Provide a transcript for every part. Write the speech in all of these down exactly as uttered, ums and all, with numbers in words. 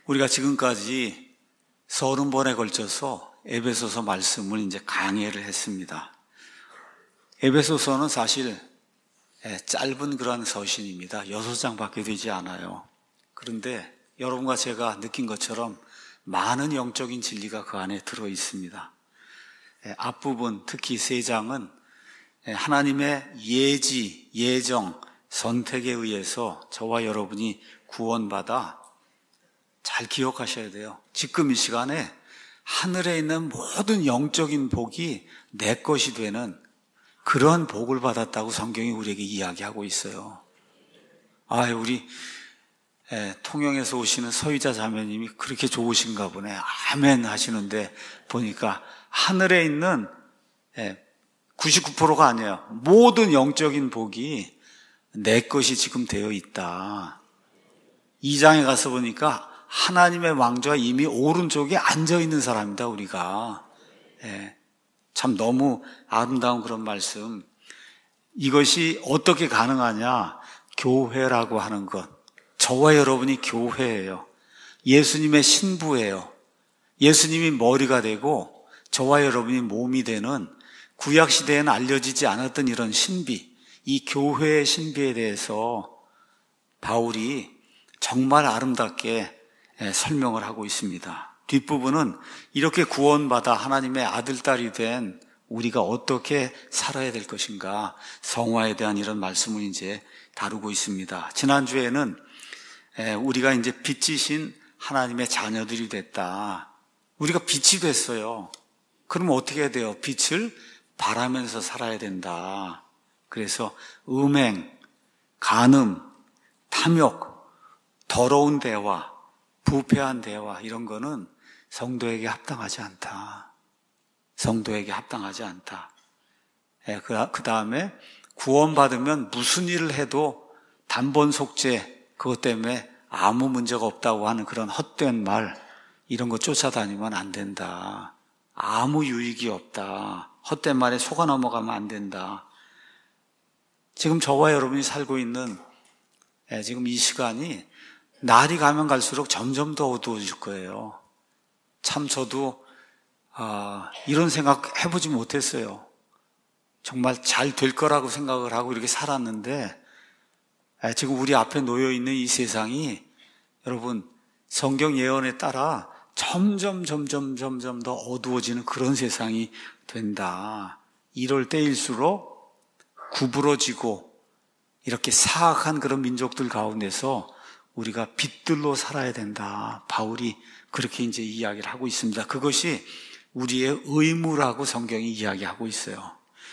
우리가 지금까지 서른 번에 걸쳐서 에베소서 말씀을 이제 강해를 했습니다. 에베소서는 사실 짧은 그러한 서신입니다. 여섯 장밖에 되지 않아요. 그런데 여러분과 제가 느낀 것처럼 많은 영적인 진리가 그 안에 들어 있습니다. 앞부분, 특히 세 장은 하나님의 예지, 예정, 선택에 의해서 저와 여러분이 구원받아 잘 기억하셔야 돼요. 지금 이 시간에 하늘에 있는 모든 영적인 복이 내 것이 되는 그런 복을 받았다고 성경이 우리에게 이야기하고 있어요. 아, 우리 예, 통영에서 오시는 서희자 자매님이 그렇게 좋으신가 보네. 아멘 하시는데 보니까 하늘에 있는 예, 구십구 퍼센트가 아니에요. 모든 영적인 복이 내 것이 지금 되어 있다. 이 장에 가서 보니까 하나님의 왕좌 이미 오른쪽에 앉아있는 사람이다, 우리가. 예, 참 너무 아름다운 그런 말씀. 이것이 어떻게 가능하냐? 교회라고 하는 것. 저와 여러분이 교회예요. 예수님의 신부예요. 예수님이 머리가 되고 저와 여러분이 몸이 되는 구약시대에는 알려지지 않았던 이런 신비, 이 교회의 신비에 대해서 바울이 정말 아름답게 설명을 하고 있습니다. 뒷부분은 이렇게 구원받아 하나님의 아들, 딸이 된 우리가 어떻게 살아야 될 것인가, 성화에 대한 이런 말씀을 이제 다루고 있습니다. 지난주에는 우리가 이제 빛이신 하나님의 자녀들이 됐다. 우리가 빛이 됐어요. 그러면 어떻게 해야 돼요? 빛을 바라면서 살아야 된다. 그래서 음행, 간음, 탐욕, 더러운 대화, 부패한 대화, 이런 거는 성도에게 합당하지 않다. 성도에게 합당하지 않다. 예, 그 다음에 구원받으면 무슨 일을 해도 단번 속죄, 그것 때문에 아무 문제가 없다고 하는 그런 헛된 말, 이런 거 쫓아다니면 안 된다. 아무 유익이 없다. 헛된 말에 속아 넘어가면 안 된다. 지금 저와 여러분이 살고 있는 예, 지금 이 시간이 날이 가면 갈수록 점점 더 어두워질 거예요. 참 저도 아, 이런 생각 해보지 못했어요. 정말 잘 될 거라고 생각을 하고 이렇게 살았는데 예, 지금 우리 앞에 놓여있는 이 세상이 여러분 성경 예언에 따라 점점 점점 점점 더 어두워지는 그런 세상이 된다. 이럴 때일수록 구부러지고 이렇게 사악한 그런 민족들 가운데서 우리가 빛들로 살아야 된다. 바울이 그렇게 이제 이야기를 하고 있습니다. 그것이 우리의 의무라고 성경이 이야기하고 있어요.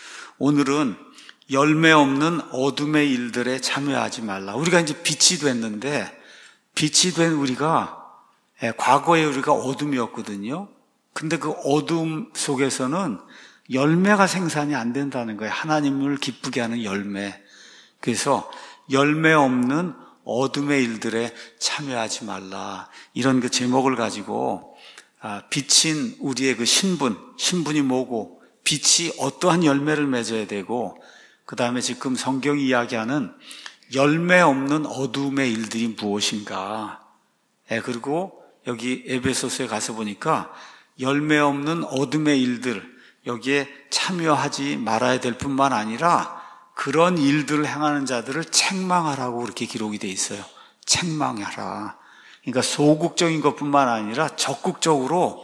오늘은 열매 없는 어둠의 일들에 참여하지 말라. 우리가 이제 빛이 됐는데, 빛이 된 우리가, 예, 과거에 우리가 어둠이었거든요. 근데 그 어둠 속에서는 열매가 생산이 안 된다는 거예요. 하나님을 기쁘게 하는 열매. 그래서 열매 없는 어둠의 일들에 참여하지 말라. 이런 그 제목을 가지고 아, 빛인 우리의 그 신분, 신분이 뭐고 빛이 어떠한 열매를 맺어야 되고 그 다음에 지금 성경이 이야기하는 열매 없는 어둠의 일들이 무엇인가. 예, 그리고 여기 에베소서에 가서 보니까 열매 없는 어둠의 일들, 여기에 참여하지 말아야 될 뿐만 아니라 그런 일들을 행하는 자들을 책망하라고 그렇게 기록이 돼 있어요. 책망하라. 그러니까 소극적인 것뿐만 아니라 적극적으로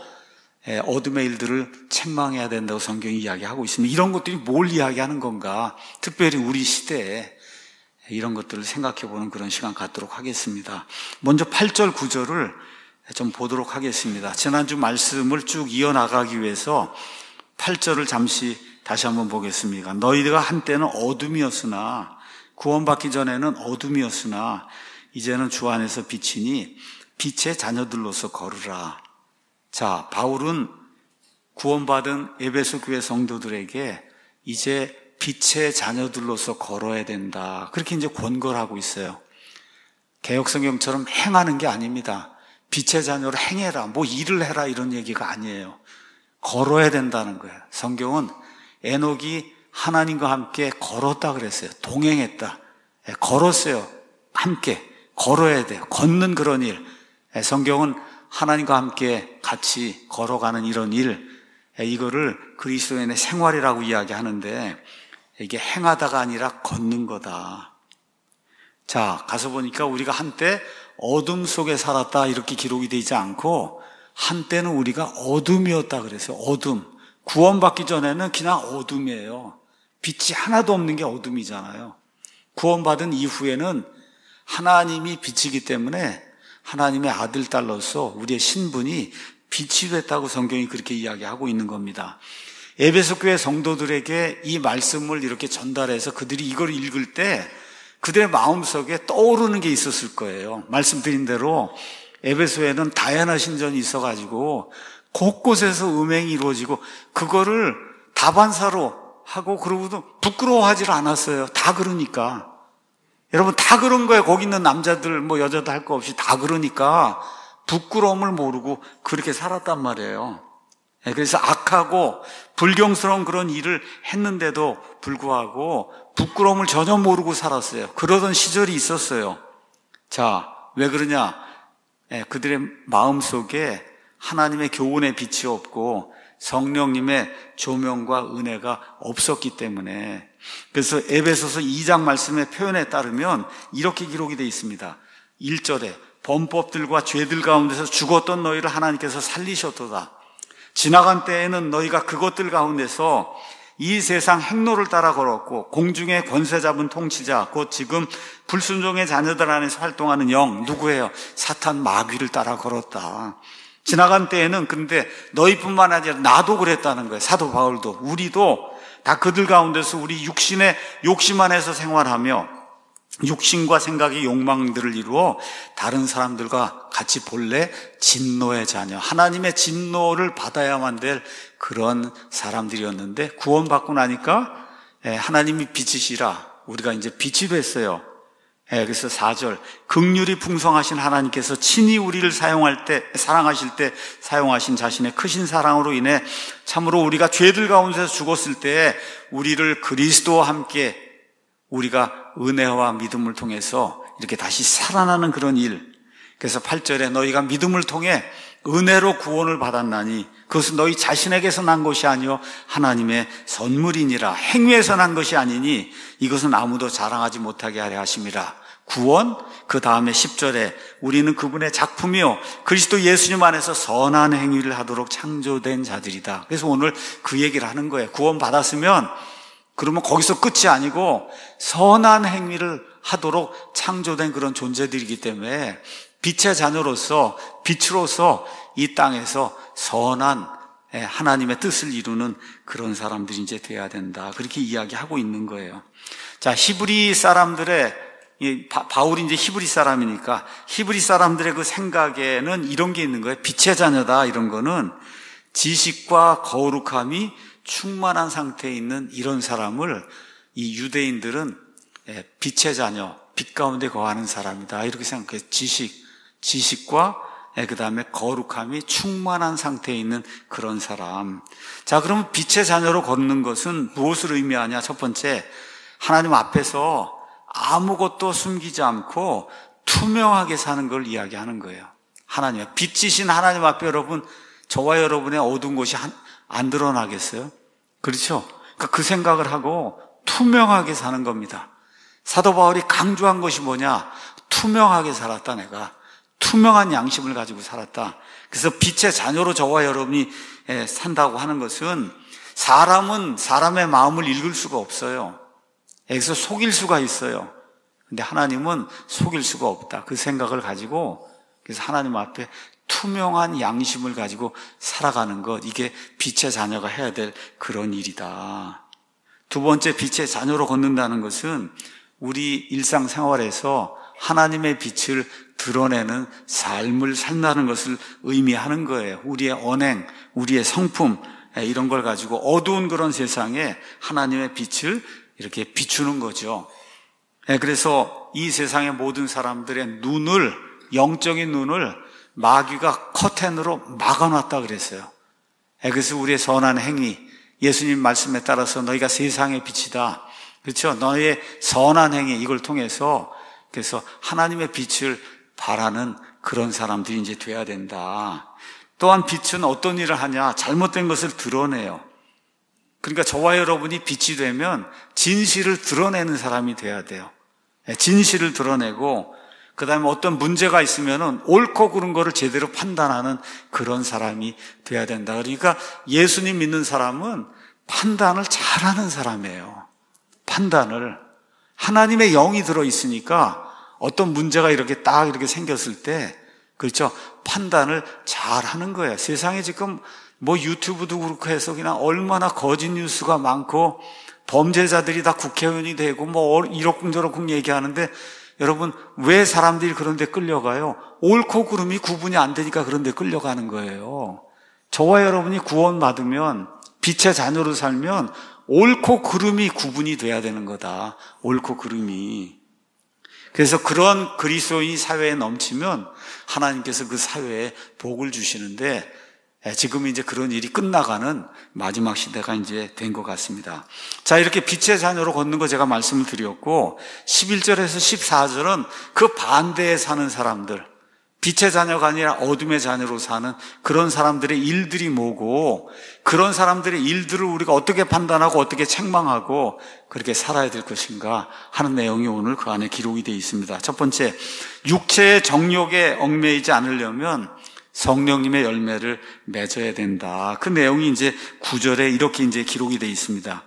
어둠의 일들을 책망해야 된다고 성경이 이야기하고 있습니다. 이런 것들이 뭘 이야기하는 건가? 특별히 우리 시대에 이런 것들을 생각해보는 그런 시간 갖도록 하겠습니다. 먼저 팔 절, 구 절을 좀 보도록 하겠습니다. 지난주 말씀을 쭉 이어나가기 위해서 팔 절을 잠시 다시 한번 보겠습니다. 너희가 한때는 어둠이었으나 구원받기 전에는 어둠이었으나 이제는 주 안에서 빛이니 빛의 자녀들로서 걸으라. 자, 바울은 구원받은 에베소 교회 성도들에게 이제 빛의 자녀들로서 걸어야 된다. 그렇게 이제 권고를 하고 있어요. 개역성경처럼 행하는 게 아닙니다. 빛의 자녀로 행해라, 뭐 일을 해라 이런 얘기가 아니에요. 걸어야 된다는 거예요. 성경은 에녹이 하나님과 함께 걸었다 그랬어요. 동행했다. 걸었어요. 함께 걸어야 돼요. 걷는 그런 일. 성경은 하나님과 함께 같이 걸어가는 이런 일, 이거를 그리스도인의 생활이라고 이야기하는데 이게 행하다가 아니라 걷는 거다. 자, 가서 보니까 우리가 한때 어둠 속에 살았다 이렇게 기록이 되지 않고 한때는 우리가 어둠이었다 그래서 어둠. 구원받기 전에는 그냥 어둠이에요. 빛이 하나도 없는 게 어둠이잖아요. 구원받은 이후에는 하나님이 빛이기 때문에 하나님의 아들, 딸로서 우리의 신분이 빛이 됐다고 성경이 그렇게 이야기하고 있는 겁니다. 에베소 교회 성도들에게 이 말씀을 이렇게 전달해서 그들이 이걸 읽을 때 그들의 마음속에 떠오르는 게 있었을 거예요. 말씀드린 대로 에베소에는 다야나 신전이 있어가지고 곳곳에서 음행이 이루어지고 그거를 다반사로 하고 그러고도 부끄러워하지 않았어요. 다 그러니까. 여러분 다 그런 거예요. 거기 있는 남자들 뭐 여자도 할 거 없이 다 그러니까 부끄러움을 모르고 그렇게 살았단 말이에요. 그래서 악하고 불경스러운 그런 일을 했는데도 불구하고 부끄러움을 전혀 모르고 살았어요. 그러던 시절이 있었어요. 자, 왜 그러냐? 그들의 마음속에 하나님의 교훈의 빛이 없고 성령님의 조명과 은혜가 없었기 때문에. 그래서 에베소서 이 장 말씀의 표현에 따르면 이렇게 기록이 되어 있습니다. 일 절에 범법들과 죄들 가운데서 죽었던 너희를 하나님께서 살리셨도다. 지나간 때에는 너희가 그것들 가운데서 이 세상 행로를 따라 걸었고 공중의 권세 잡은 통치자 곧 지금 불순종의 자녀들 안에서 활동하는 영 누구예요? 사탄 마귀를 따라 걸었다. 지나간 때에는 근데 너희뿐만 아니라 나도 그랬다는 거예요. 사도 바울도 우리도 다 그들 가운데서 우리 육신의 욕심 안에서 생활하며 육신과 생각의 욕망들을 이루어 다른 사람들과 같이 본래 진노의 자녀, 하나님의 진노를 받아야만 될 그런 사람들이었는데 구원받고 나니까 하나님이 빛이시라 우리가 이제 빛이 됐어요. 그래서 사 절 긍휼이 풍성하신 하나님께서 친히 우리를 사용할 때 사랑하실 때 사용하신 자신의 크신 사랑으로 인해 참으로 우리가 죄들 가운데서 죽었을 때 우리를 그리스도와 함께 우리가 은혜와 믿음을 통해서 이렇게 다시 살아나는 그런 일. 그래서 팔 절에 너희가 믿음을 통해 은혜로 구원을 받았나니 그것은 너희 자신에게서 난 것이 아니요 하나님의 선물이니라. 행위에서 난 것이 아니니 이것은 아무도 자랑하지 못하게 하려 하심이라. 구원, 그 다음에 십 절에 우리는 그분의 작품이요 그리스도 예수님 안에서 선한 행위를 하도록 창조된 자들이다. 그래서 오늘 그 얘기를 하는 거예요. 구원 받았으면 그러면 거기서 끝이 아니고 선한 행위를 하도록 창조된 그런 존재들이기 때문에 빛의 자녀로서 빛으로서 이 땅에서 선한 하나님의 뜻을 이루는 그런 사람들이 이제 돼야 된다. 그렇게 이야기하고 있는 거예요. 자, 히브리 사람들의 바울이 이제 히브리 사람이니까 히브리 사람들의 그 생각에는 이런 게 있는 거예요. 빛의 자녀다 이런 거는 지식과 거룩함이 충만한 상태에 있는 이런 사람을 이 유대인들은 빛의 자녀, 빛 가운데 거하는 사람이다 이렇게 생각해요. 지식, 지식과 그 다음에 거룩함이 충만한 상태에 있는 그런 사람. 자, 그러면 빛의 자녀로 걷는 것은 무엇을 의미하냐? 첫 번째, 하나님 앞에서 아무것도 숨기지 않고 투명하게 사는 걸 이야기하는 거예요. 하나님, 빛이신 하나님 앞에 여러분, 저와 여러분의 어두운 곳이 안 드러나겠어요? 그렇죠? 그러니까 그 생각을 하고 투명하게 사는 겁니다. 사도 바울이 강조한 것이 뭐냐? 투명하게 살았다, 내가. 투명한 양심을 가지고 살았다. 그래서 빛의 자녀로 저와 여러분이 산다고 하는 것은 사람은 사람의 마음을 읽을 수가 없어요. 여기서 속일 수가 있어요. 근데 하나님은 속일 수가 없다. 그 생각을 가지고 그래서 하나님 앞에 투명한 양심을 가지고 살아가는 것, 이게 빛의 자녀가 해야 될 그런 일이다. 두 번째, 빛의 자녀로 걷는다는 것은 우리 일상생활에서 하나님의 빛을 드러내는 삶을 산다는 것을 의미하는 거예요. 우리의 언행, 우리의 성품 이런 걸 가지고 어두운 그런 세상에 하나님의 빛을 이렇게 비추는 거죠. 그래서 이 세상의 모든 사람들의 눈을, 영적인 눈을 마귀가 커튼으로 막아놨다 그랬어요. 그래서 우리의 선한 행위, 예수님 말씀에 따라서 너희가 세상의 빛이다. 그렇죠? 너희의 선한 행위, 이걸 통해서 그래서 하나님의 빛을 바라는 그런 사람들이 이제 돼야 된다. 또한 빛은 어떤 일을 하냐? 잘못된 것을 드러내요. 그러니까 저와 여러분이 빛이 되면 진실을 드러내는 사람이 돼야 돼요. 진실을 드러내고 그 다음에 어떤 문제가 있으면은 옳고 그른 거를 제대로 판단하는 그런 사람이 돼야 된다. 그러니까 예수님 믿는 사람은 판단을 잘하는 사람이에요. 판단을. 하나님의 영이 들어있으니까 어떤 문제가 이렇게 딱 이렇게 생겼을 때, 그렇죠? 판단을 잘하는 거예요. 세상에 지금 뭐 유튜브도 그렇고 해서 그냥 얼마나 거짓 뉴스가 많고 범죄자들이 다 국회의원이 되고 뭐 이러쿵저러쿵 얘기하는데, 여러분 왜 사람들이 그런 데 끌려가요? 옳고 그름이 구분이 안 되니까 그런 데 끌려가는 거예요. 저와 여러분이 구원받으면 빛의 자녀로 살면 옳고 그름이 구분이 돼야 되는 거다. 옳고 그름이. 그래서 그런 그리스도인이 사회에 넘치면 하나님께서 그 사회에 복을 주시는데, 지금 이제 그런 일이 끝나가는 마지막 시대가 이제 된 것 같습니다. 자, 이렇게 빛의 자녀로 걷는 거 제가 말씀을 드렸고, 십일 절에서 십사 절은 그 반대에 사는 사람들, 빛의 자녀가 아니라 어둠의 자녀로 사는 그런 사람들의 일들이 뭐고, 그런 사람들의 일들을 우리가 어떻게 판단하고 어떻게 책망하고 그렇게 살아야 될 것인가 하는 내용이 오늘 그 안에 기록이 되어 있습니다. 첫 번째, 육체의 정욕에 얽매이지 않으려면 성령님의 열매를 맺어야 된다. 그 내용이 이제 구 절에 이렇게 이제 기록이 되어 있습니다.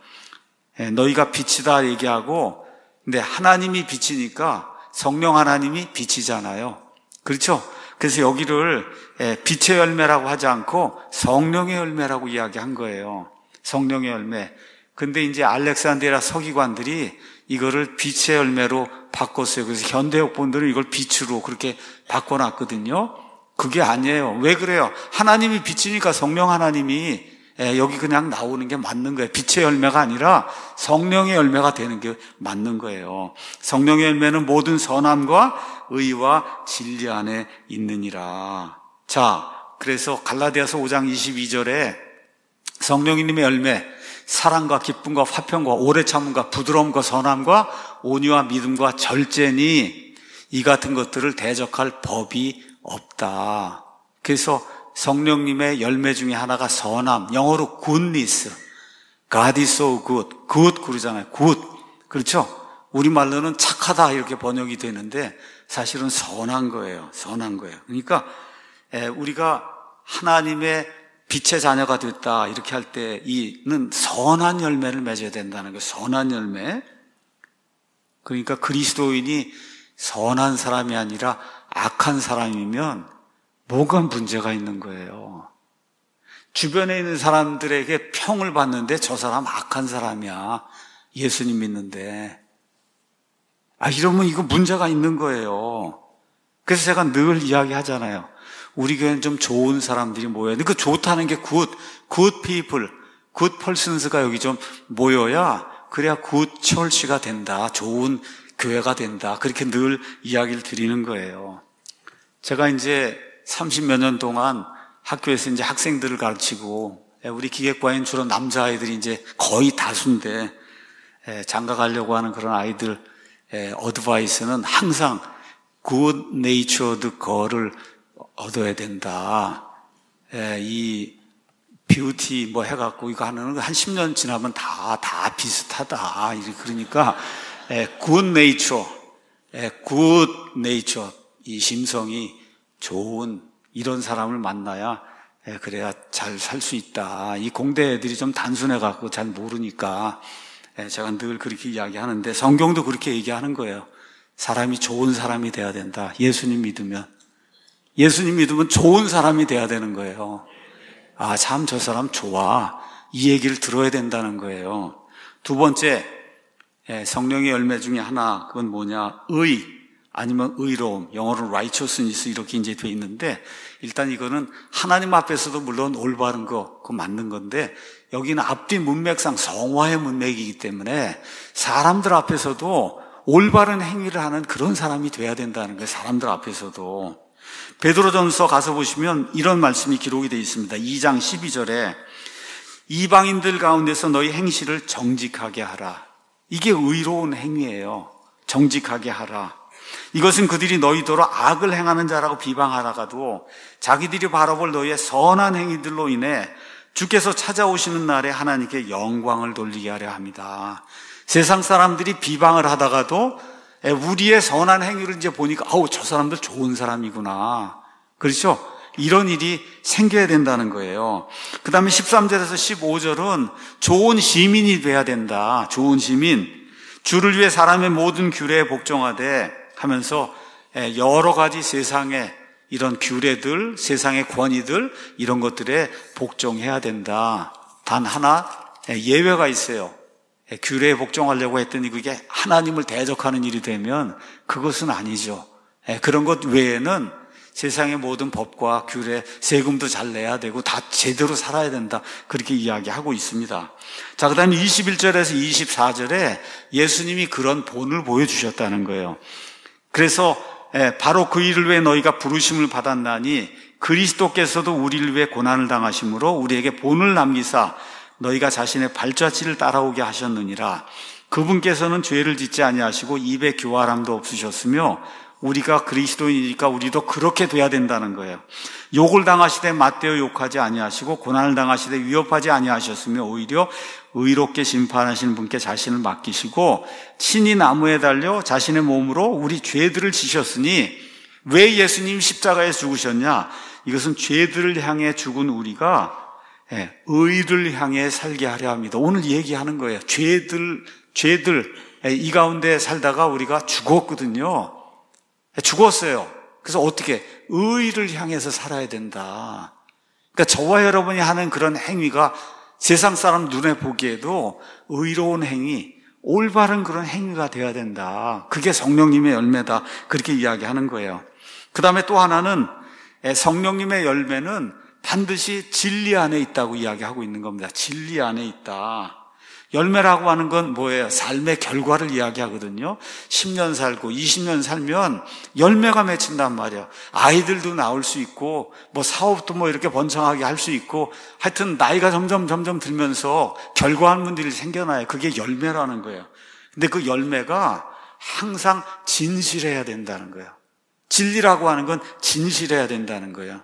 너희가 빛이다 얘기하고, 근데 하나님이 빛이니까 성령 하나님이 빛이잖아요. 그렇죠? 그래서 여기를 빛의 열매라고 하지 않고 성령의 열매라고 이야기한 거예요. 성령의 열매. 근데 이제 알렉산드리아 서기관들이 이거를 빛의 열매로 바꿨어요. 그래서 현대역본들은 이걸 빛으로 그렇게 바꿔놨거든요. 그게 아니에요. 왜 그래요? 하나님이 빛이니까 성령 하나님이 여기 그냥 나오는 게 맞는 거예요. 빛의 열매가 아니라 성령의 열매가 되는 게 맞는 거예요. 성령의 열매는 모든 선함과 의와 진리 안에 있느니라. 자, 그래서 갈라디아서 오 장 이십이 절에 성령님의 열매, 사랑과 기쁨과 화평과 오래 참음과 부드러움과 선함과 온유와 믿음과 절제니 이 같은 것들을 대적할 법이 없다. 그래서 성령님의 열매 중에 하나가 선함, 영어로 goodness. God is so good. good 그러잖아요. good. 그렇죠? 우리말로는 착하다 이렇게 번역이 되는데 사실은 선한 거예요. 선한 거예요. 그러니까 우리가 하나님의 빛의 자녀가 됐다 이렇게 할 때 이는 선한 열매를 맺어야 된다는 거예요. 선한 열매. 그러니까 그리스도인이 선한 사람이 아니라 악한 사람이면 뭐가 문제가 있는 거예요. 주변에 있는 사람들에게 평을 받는데 저 사람 악한 사람이야. 예수님 믿는데. 아, 이러면 이거 문제가 있는 거예요. 그래서 제가 늘 이야기하잖아요. 우리 교회는 좀 좋은 사람들이 모여야 돼. 그 좋다는 게 good, good people, good persons가 여기 좀 모여야 그래야 good church가 된다. 좋은 교회가 된다. 그렇게 늘 이야기를 드리는 거예요. 제가 이제 삼십몇 년 동안 학교에서 이제 학생들을 가르치고, 우리 기계과에는 주로 남자아이들이 이제 거의 다수인데, 장가 가려고 하는 그런 아이들, 어드바이스는 항상 good natured girl을 얻어야 된다. 이 뷰티 뭐 해갖고 이거 하는 한 십 년 지나면 다, 다 비슷하다. 그러니까, good nature, good nature. 이 심성이 좋은 이런 사람을 만나야 그래야 잘 살 수 있다. 이 공대 애들이 좀 단순해갖고 잘 모르니까 제가 늘 그렇게 이야기하는데 성경도 그렇게 얘기하는 거예요. 사람이 좋은 사람이 돼야 된다. 예수님 믿으면. 예수님 믿으면 좋은 사람이 돼야 되는 거예요. 아, 참 저 사람 좋아. 이 얘기를 들어야 된다는 거예요. 두 번째, 성령의 열매 중에 하나, 그건 뭐냐? 의. 아니면 의로움, 영어로 righteousness 이렇게 이제 돼 있는데, 일단 이거는 하나님 앞에서도 물론 올바른 거, 그거 맞는 건데, 여기는 앞뒤 문맥상 성화의 문맥이기 때문에 사람들 앞에서도 올바른 행위를 하는 그런 사람이 돼야 된다는 거예요. 사람들 앞에서도. 베드로전서 가서 보시면 이런 말씀이 기록이 되어 있습니다. 이 장 십이 절에 이방인들 가운데서 너희 행실을 정직하게 하라. 이게 의로운 행위예요. 정직하게 하라. 이것은 그들이 너희더러 악을 행하는 자라고 비방하다가도 자기들이 바라볼 너희의 선한 행위들로 인해 주께서 찾아오시는 날에 하나님께 영광을 돌리게 하려 합니다. 세상 사람들이 비방을 하다가도 우리의 선한 행위를 이제 보니까 아우 저 사람들 좋은 사람이구나. 그렇죠? 이런 일이 생겨야 된다는 거예요. 그 다음에 십삼 절에서 십오 절은 좋은 시민이 돼야 된다. 좋은 시민. 주를 위해 사람의 모든 규례에 복종하되 하면서 여러 가지 세상의 이런 규례들, 세상의 권위들 이런 것들에 복종해야 된다. 단 하나 예외가 있어요. 규례에 복종하려고 했더니 그게 하나님을 대적하는 일이 되면 그것은 아니죠. 그런 것 외에는 세상의 모든 법과 규례, 세금도 잘 내야 되고 다 제대로 살아야 된다. 그렇게 이야기하고 있습니다. 자, 그 다음에 이십일 절에서 이십사 절에 예수님이 그런 본을 보여주셨다는 거예요. 그래서 바로 그 일을 위해 너희가 부르심을 받았나니 그리스도께서도 우리를 위해 고난을 당하심으로 우리에게 본을 남기사 너희가 자신의 발자취를 따라오게 하셨느니라. 그분께서는 죄를 짓지 아니하시고 입에 교활함도 없으셨으며 우리가 그리스도인이니까 우리도 그렇게 돼야 된다는 거예요. 욕을 당하시되 맞대어 욕하지 아니하시고 고난을 당하시되 위협하지 아니하셨으며 오히려 의롭게 심판하시는 분께 자신을 맡기시고 친히 나무에 달려 자신의 몸으로 우리 죄들을 지셨으니 왜 예수님 십자가에 죽으셨냐? 이것은 죄들을 향해 죽은 우리가 의를 향해 살게 하려 합니다. 오늘 얘기하는 거예요. 죄들, 죄들 이 가운데 살다가 우리가 죽었거든요. 죽었어요. 그래서 어떻게? 의를 향해서 살아야 된다. 그러니까 저와 여러분이 하는 그런 행위가 세상 사람 눈에 보기에도 의로운 행위, 올바른 그런 행위가 되어야 된다. 그게 성령님의 열매다. 그렇게 이야기하는 거예요. 그 다음에 또 하나는 성령님의 열매는 반드시 진리 안에 있다고 이야기하고 있는 겁니다. 진리 안에 있다. 열매라고 하는 건 뭐예요? 삶의 결과를 이야기하거든요. 십 년 살고 이십 년 살면 열매가 맺힌단 말이에요. 아이들도 나올 수 있고 뭐 사업도 뭐 이렇게 번창하게 할 수 있고 하여튼 나이가 점점 점점 들면서 결과물들이 생겨나요. 그게 열매라는 거예요. 근데 그 열매가 항상 진실해야 된다는 거예요. 진리라고 하는 건 진실해야 된다는 거예요.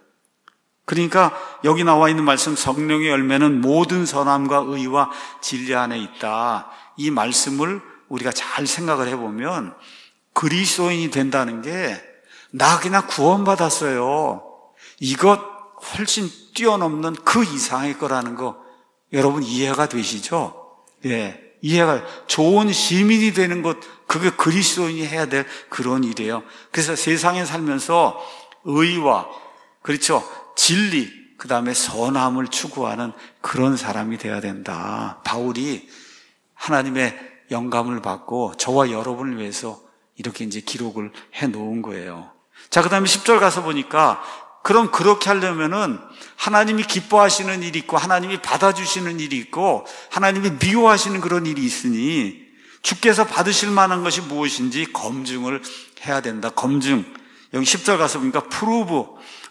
그러니까 여기 나와 있는 말씀 성령의 열매는 모든 선함과 의와 진리 안에 있다. 이 말씀을 우리가 잘 생각을 해보면 그리스도인이 된다는 게 나 그냥 구원받았어요. 이것 훨씬 뛰어넘는 그 이상의 거라는 거 여러분 이해가 되시죠? 예, 이해가 좋은 시민이 되는 것 그게 그리스도인이 해야 될 그런 일이에요. 그래서 세상에 살면서 의와 그렇죠. 진리, 그 다음에 선함을 추구하는 그런 사람이 되어야 된다. 바울이 하나님의 영감을 받고 저와 여러분을 위해서 이렇게 이제 기록을 해 놓은 거예요. 자, 그 다음에 십 절 가서 보니까 그럼 그렇게 하려면은 하나님이 기뻐하시는 일이 있고 하나님이 받아주시는 일이 있고 하나님이 미워하시는 그런 일이 있으니 주께서 받으실 만한 것이 무엇인지 검증을 해야 된다. 검증. 여기 십 절 가서 보니까 프루브.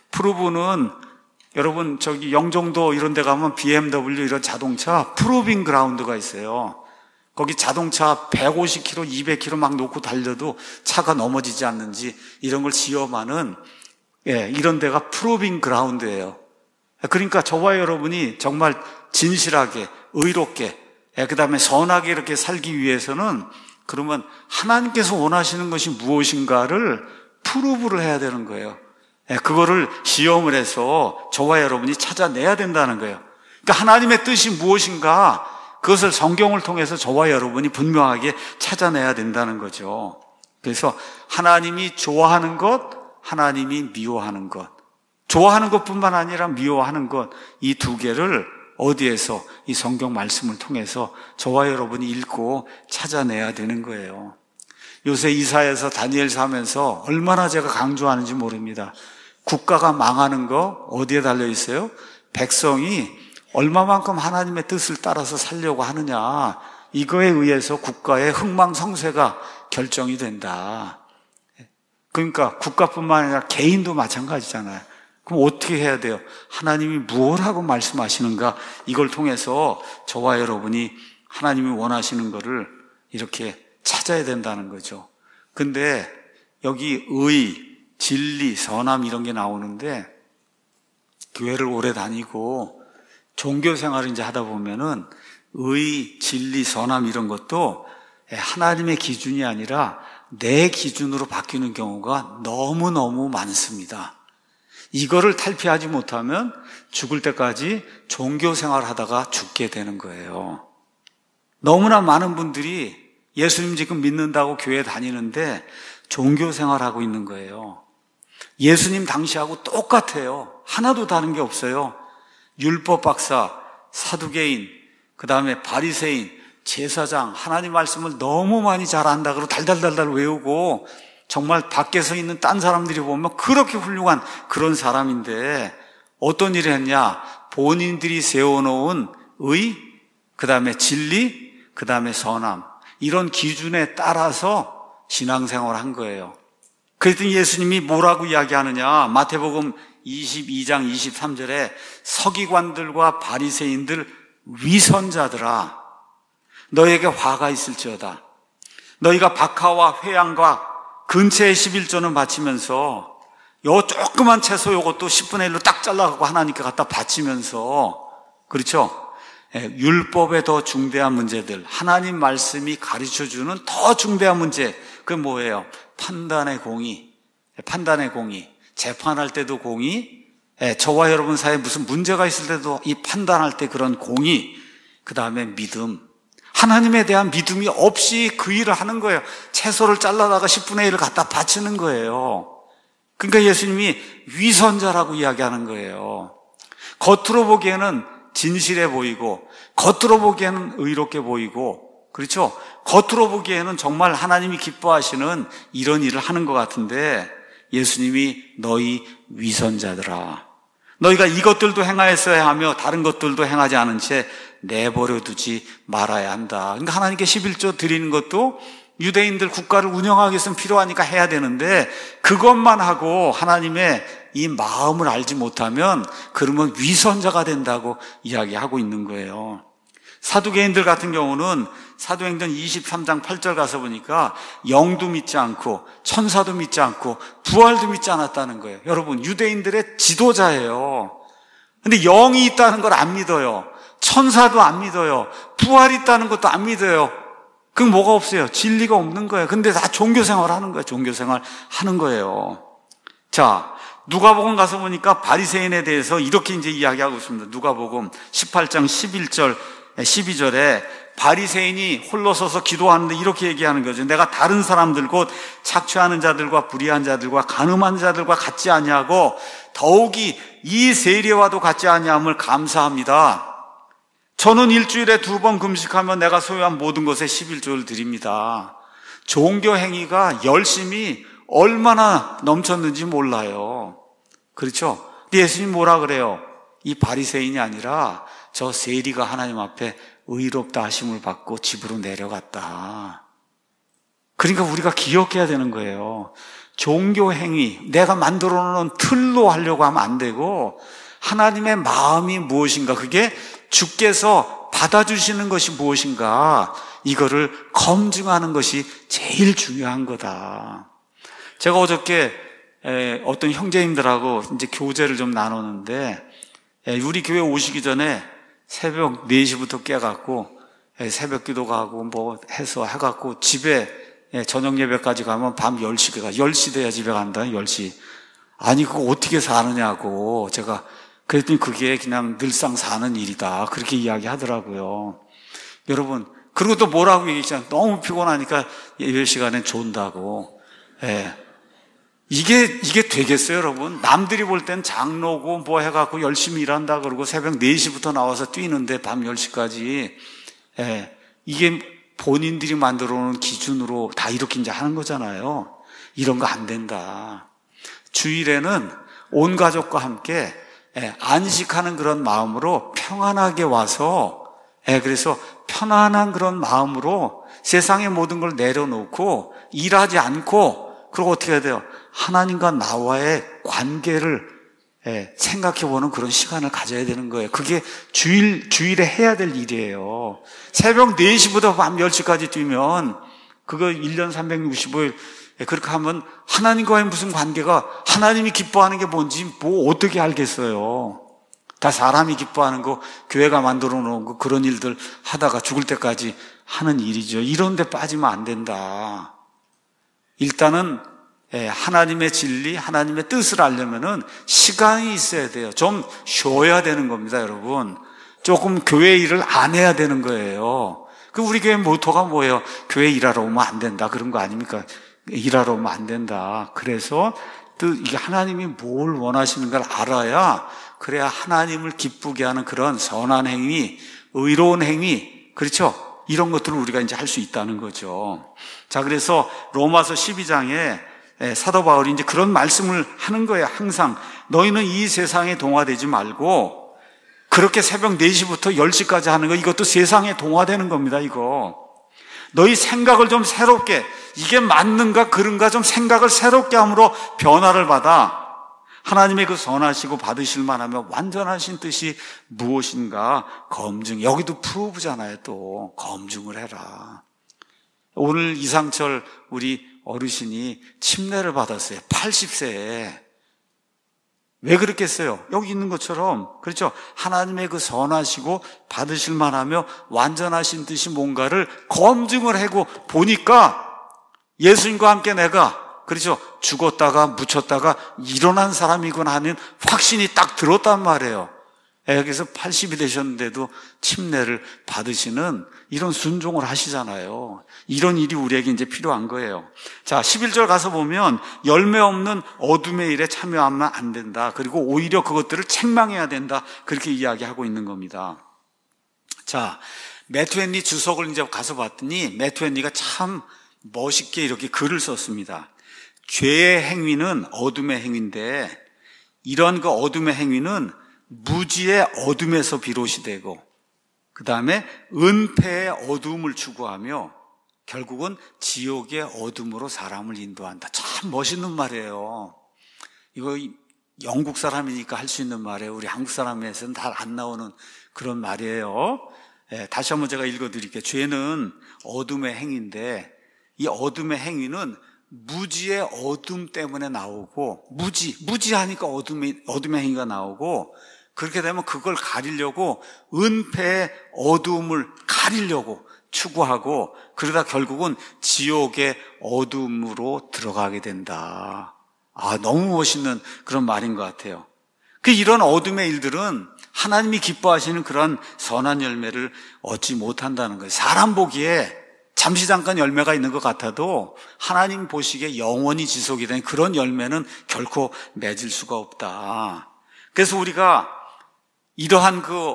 프루브는 여러분 저기 영종도 이런 데 가면 비엠더블유 이런 자동차 프루빙 그라운드가 있어요. 거기 자동차 백오십 킬로미터, 이백 킬로미터 막 놓고 달려도 차가 넘어지지 않는지 이런 걸 시험하는 예, 이런 데가 프루빙 그라운드예요. 그러니까 저와 여러분이 정말 진실하게 의롭게 예, 그다음에 선하게 이렇게 살기 위해서는 그러면 하나님께서 원하시는 것이 무엇인가를 프루브를 해야 되는 거예요. 그거를 시험을 해서 저와 여러분이 찾아내야 된다는 거예요. 그러니까 하나님의 뜻이 무엇인가 그것을 성경을 통해서 저와 여러분이 분명하게 찾아내야 된다는 거죠. 그래서 하나님이 좋아하는 것, 하나님이 미워하는 것, 좋아하는 것뿐만 아니라 미워하는 것, 이 두 개를 어디에서 이 성경 말씀을 통해서 저와 여러분이 읽고 찾아내야 되는 거예요. 요새 이사야서 다니엘서 하면서 얼마나 제가 강조하는지 모릅니다. 국가가 망하는 거 어디에 달려 있어요? 백성이 얼마만큼 하나님의 뜻을 따라서 살려고 하느냐, 이거에 의해서 국가의 흥망성쇠가 결정이 된다. 그러니까 국가뿐만 아니라 개인도 마찬가지잖아요. 그럼 어떻게 해야 돼요? 하나님이 무엇 하고 말씀하시는가, 이걸 통해서 저와 여러분이 하나님이 원하시는 거를 이렇게 찾아야 된다는 거죠. 근데 여기 의, 진리, 선함 이런 게 나오는데 교회를 오래 다니고 종교 생활을 이제 하다 보면은 의, 진리, 선함 이런 것도 하나님의 기준이 아니라 내 기준으로 바뀌는 경우가 너무너무 많습니다. 이거를 탈피하지 못하면 죽을 때까지 종교 생활을 하다가 죽게 되는 거예요. 너무나 많은 분들이 예수님 지금 믿는다고 교회 다니는데 종교 생활하고 있는 거예요. 예수님 당시하고 똑같아요. 하나도 다른 게 없어요. 율법 박사, 사두개인, 그 다음에 바리새인, 제사장, 하나님 말씀을 너무 많이 잘 안다 그러고 달달달달 외우고 정말 밖에서 있는 딴 사람들이 보면 그렇게 훌륭한 그런 사람인데 어떤 일을 했냐? 본인들이 세워놓은 의, 그 다음에 진리, 그 다음에 선함 이런 기준에 따라서 신앙생활을 한 거예요. 그랬더니 예수님이 뭐라고 이야기하느냐? 마태복음 이십이 장 이십삼 절에 서기관들과 바리새인들 위선자들아 너에게 화가 있을지어다. 너희가 박하와 회양과 근처에 십일조는 바치면서 요 조그만 채소 요것도 십분의 일로 딱 잘라갖고 하나님께 갖다 바치면서 그렇죠? 율법의 더 중대한 문제들, 하나님 말씀이 가르쳐주는 더 중대한 문제, 그게 뭐예요? 판단의 공의, 판단의 공의, 재판할 때도 공의, 저와 여러분 사이에 무슨 문제가 있을 때도 이 판단할 때 그런 공의, 그 다음에 믿음, 하나님에 대한 믿음이 없이 그 일을 하는 거예요. 채소를 잘라다가 십분의 일을 갖다 바치는 거예요. 그러니까 예수님이 위선자라고 이야기하는 거예요. 겉으로 보기에는 진실해 보이고 겉으로 보기에는 의롭게 보이고 그렇죠? 겉으로 보기에는 정말 하나님이 기뻐하시는 이런 일을 하는 것 같은데 예수님이 너희 위선자들아 너희가 이것들도 행하였어야 하며 다른 것들도 행하지 않은 채 내버려 두지 말아야 한다. 그러니까 하나님께 십일조 드리는 것도 유대인들 국가를 운영하기 위해서는 필요하니까 해야 되는데 그것만 하고 하나님의 이 마음을 알지 못하면 그러면 위선자가 된다고 이야기하고 있는 거예요. 사두개인들 같은 경우는 사도행전 이십삼 장 팔 절 가서 보니까 영도 믿지 않고 천사도 믿지 않고 부활도 믿지 않았다는 거예요. 여러분 유대인들의 지도자예요. 근데 영이 있다는 걸 안 믿어요. 천사도 안 믿어요. 부활이 있다는 것도 안 믿어요. 그럼 뭐가 없어요? 진리가 없는 거예요. 근데 다 종교생활 하는 거예요. 종교생활 하는 거예요. 자, 누가복음 가서 보니까 바리새인에 대해서 이렇게 이제 이야기하고 있습니다. 누가복음 십팔 장 십일 절, 십이 절에 바리새인이 홀로 서서 기도하는데 이렇게 얘기하는 거죠. 내가 다른 사람들 곧 착취하는 자들과 불의한 자들과 간음한 자들과 같지 아니하고 더욱이 이 세리와도 같지 아니함을 감사합니다. 저는 일주일에 두 번 금식하면 내가 소유한 모든 것에 십일조를 드립니다. 종교 행위가 열심히 얼마나 넘쳤는지 몰라요. 그렇죠? 근데 예수님 뭐라 그래요? 이 바리새인이 아니라 저 세리가 하나님 앞에 의롭다 하심을 받고 집으로 내려갔다. 그러니까 우리가 기억해야 되는 거예요. 종교 행위, 내가 만들어 놓은 틀로 하려고 하면 안 되고 하나님의 마음이 무엇인가, 그게 주께서 받아주시는 것이 무엇인가, 이거를 검증하는 것이 제일 중요한 거다. 제가 어저께 어떤 형제님들하고 이제 교제를 좀 나누는데 우리 교회 오시기 전에 새벽 네 시부터 깨갖고 새벽 기도 가고 뭐 해서 해갖고 집에 저녁 예배까지 가면 밤 열 시가 가. 열 시 돼야 집에 간다. 열 시. 아니 그거 어떻게 사느냐고 제가 그랬더니 그게 그냥 늘상 사는 일이다. 그렇게 이야기하더라고요. 여러분, 그리고 또 뭐라고 얘기했잖아요. 너무 피곤하니까 예배 시간에 존다고. 예. 이게, 이게 되겠어요, 여러분? 남들이 볼 땐 장로고 뭐 해갖고 열심히 일한다 그러고 새벽 네 시부터 나와서 뛰는데 밤 열 시까지. 예. 이게 본인들이 만들어 놓은 기준으로 다 이렇게 이제 하는 거잖아요. 이런 거 안 된다. 주일에는 온 가족과 함께 예, 안식하는 그런 마음으로 평안하게 와서, 예, 그래서 편안한 그런 마음으로 세상의 모든 걸 내려놓고 일하지 않고, 그리고 어떻게 해야 돼요? 하나님과 나와의 관계를 예, 생각해보는 그런 시간을 가져야 되는 거예요. 그게 주일, 주일에 해야 될 일이에요. 새벽 네 시부터 밤 열 시까지 뛰면 그거 일 년 삼백육십오 일 그렇게 하면 하나님과의 무슨 관계가, 하나님이 기뻐하는 게 뭔지 뭐 어떻게 알겠어요. 다 사람이 기뻐하는 거, 교회가 만들어 놓은 거, 그런 일들 하다가 죽을 때까지 하는 일이죠. 이런 데 빠지면 안 된다. 일단은 하나님의 진리, 하나님의 뜻을 알려면은 시간이 있어야 돼요. 좀 쉬어야 되는 겁니다, 여러분. 조금 교회 일을 안 해야 되는 거예요. 그 우리 교회 모토가 뭐예요? 교회 일하러 오면 안 된다, 그런 거 아닙니까? 일하러 오면 안 된다. 그래서 또 이게 하나님이 뭘 원하시는 걸 알아야, 그래야 하나님을 기쁘게 하는 그런 선한 행위, 의로운 행위, 그렇죠? 이런 것들을 우리가 이제 할 수 있다는 거죠. 자, 그래서 로마서 십이 장에 사도 바울이 이제 그런 말씀을 하는 거예요. 항상 너희는 이 세상에 동화되지 말고, 그렇게 새벽 네 시부터 열 시까지 하는 거, 이것도 세상에 동화되는 겁니다. 이거 너희 생각을 좀 새롭게, 이게 맞는가 그런가 좀 생각을 새롭게 함으로 변화를 받아 하나님의 그 선하시고 받으실 만하며 완전하신 뜻이 무엇인가 검증. 여기도 프로브잖아요. 또 검증을 해라. 오늘 이상철 우리 어르신이 침례를 받았어요. 팔십 세에. 왜 그렇겠어요? 여기 있는 것처럼, 그렇죠? 하나님의 그 선하시고 받으실 만하며 완전하신 뜻이 뭔가를 검증을 하고 보니까 예수님과 함께 내가, 그렇죠, 죽었다가 묻혔다가 일어난 사람이구나 하는 확신이 딱 들었단 말이에요. 여기서 팔십이 되셨는데도 침례를 받으시는 이런 순종을 하시잖아요. 이런 일이 우리에게 이제 필요한 거예요. 자, 십일 절 가서 보면 열매 없는 어둠의 일에 참여하면 안 된다. 그리고 오히려 그것들을 책망해야 된다. 그렇게 이야기하고 있는 겁니다. 자, 매튜 헨리 주석을 이제 가서 봤더니 매튜 헨리가 참 멋있게 이렇게 글을 썼습니다. 죄의 행위는 어둠의 행위인데, 이런 그 어둠의 행위는 무지의 어둠에서 비롯이 되고, 그 다음에 은폐의 어둠을 추구하며 결국은 지옥의 어둠으로 사람을 인도한다. 참 멋있는 말이에요. 이거 영국 사람이니까 할 수 있는 말이에요. 우리 한국 사람에서는 잘 안 나오는 그런 말이에요. 예, 다시 한번 제가 읽어드릴게요. 죄는 어둠의 행위인데, 이 어둠의 행위는 무지의 어둠 때문에 나오고, 무지, 무지하니까 어둠의, 어둠의 행위가 나오고, 그렇게 되면 그걸 가리려고 은폐의 어둠을 가리려고 추구하고, 그러다 결국은 지옥의 어둠으로 들어가게 된다. 아, 너무 멋있는 그런 말인 것 같아요. 그 이런 어둠의 일들은 하나님이 기뻐하시는 그런 선한 열매를 얻지 못한다는 거예요. 사람 보기에 잠시 잠깐 열매가 있는 것 같아도 하나님 보시기에 영원히 지속이 된 그런 열매는 결코 맺을 수가 없다. 그래서 우리가 이러한 그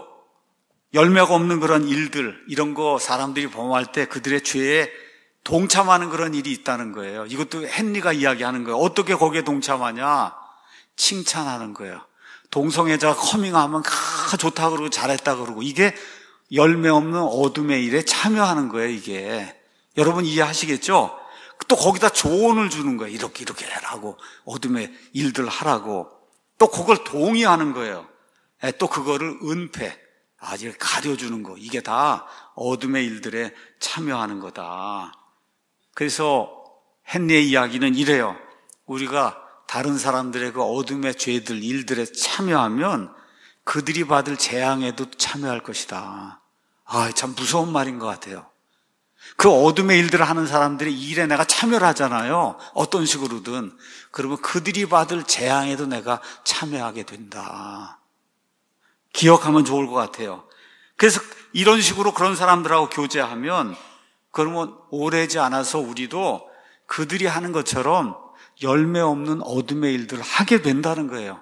열매가 없는 그런 일들, 이런 거 사람들이 범할 때 그들의 죄에 동참하는 그런 일이 있다는 거예요. 이것도 헨리가 이야기하는 거예요. 어떻게 거기에 동참하냐? 칭찬하는 거예요. 동성애자가 커밍하면 아, 좋다 그러고 잘했다 그러고, 이게 열매 없는 어둠의 일에 참여하는 거예요, 이게. 여러분 이해하시겠죠? 또 거기다 조언을 주는 거예요. 이렇게 이렇게 해라고, 어둠의 일들 하라고. 또 그걸 동의하는 거예요. 또 그거를 은폐, 아직 가려주는 거, 이게 다 어둠의 일들에 참여하는 거다. 그래서 헨리의 이야기는 이래요. 우리가 다른 사람들의 그 어둠의 죄들, 일들에 참여하면 그들이 받을 재앙에도 참여할 것이다. 아, 참 무서운 말인 것 같아요. 그 어둠의 일들을 하는 사람들이 이 일에 내가 참여를 하잖아요. 어떤 식으로든. 그러면 그들이 받을 재앙에도 내가 참여하게 된다. 기억하면 좋을 것 같아요. 그래서 이런 식으로 그런 사람들하고 교제하면, 그러면 오래지 않아서 우리도 그들이 하는 것처럼 열매 없는 어둠의 일들을 하게 된다는 거예요.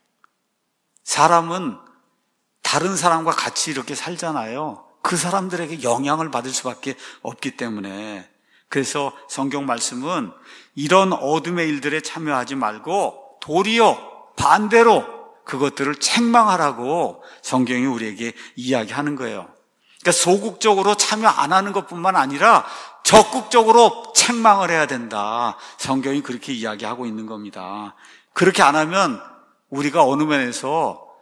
사람은 다른 사람과 같이 이렇게 살잖아요. 그 사람들에게 영향을 받을 수밖에 없기 때문에. 그래서 성경 말씀은 이런 어둠의 일들에 참여하지 말고 도리어 반대로 그것들을 책망하라고 성경이 우리에게 이야기하는 거예요. 그러니까 소극적으로 참여 안 하는 것뿐만 아니라 적극적으로 책망을 해야 된다. 성경이 그렇게 이야기하고 있는 겁니다. 그렇게 안 하면 우리가 어느 면에서